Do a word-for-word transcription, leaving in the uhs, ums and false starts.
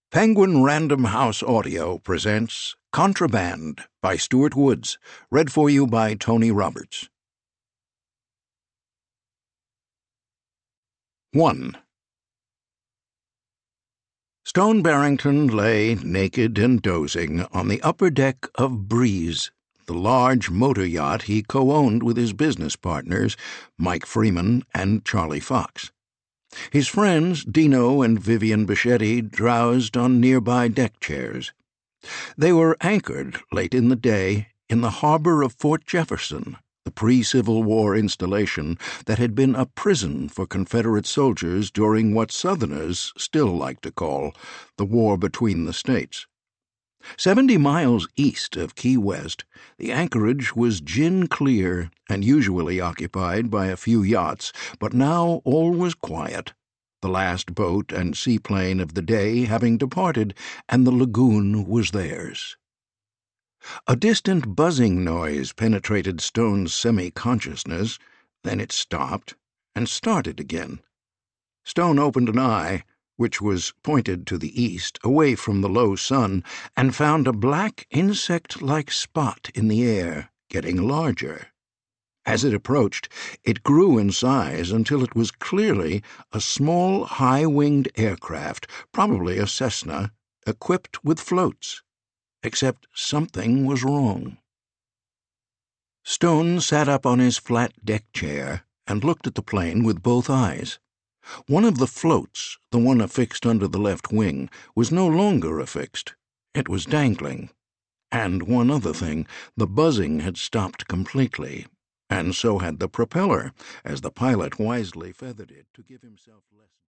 Penguin Random House Audio presents Contraband by Stuart Woods, read for you by Tony Roberts. one. Stone Barrington lay, naked and dozing, on the upper deck of Breeze, the large motor yacht he co-owned with his business partners, Mike Freeman and Charlie Fox. His friends, Dino and Vivian Bichetti, drowsed on nearby deck chairs. They were anchored, late in the day, in the harbor of Fort Jefferson, the pre-Civil War installation that had been a prison for Confederate soldiers during what Southerners still like to call the War Between the States. Seventy miles east of Key West, the anchorage was gin-clear and usually occupied by a few yachts, but now all was quiet, the last boat and seaplane of the day having departed, and the lagoon was theirs. A distant buzzing noise penetrated Stone's semi-consciousness, then it stopped and started again. Stone opened an eye, which was pointed to the east, away from the low sun, and found a black insect-like spot in the air, getting larger. As it approached, it grew in size until it was clearly a small, high-winged aircraft, probably a Cessna, equipped with floats. Except something was wrong. Stone sat up on his flat deck chair and looked at the plane with both eyes. One of the floats, the one affixed under the left wing, was no longer affixed. It was dangling. And one other thing, the buzzing had stopped completely, and so had the propeller, as the pilot wisely feathered it to give himself less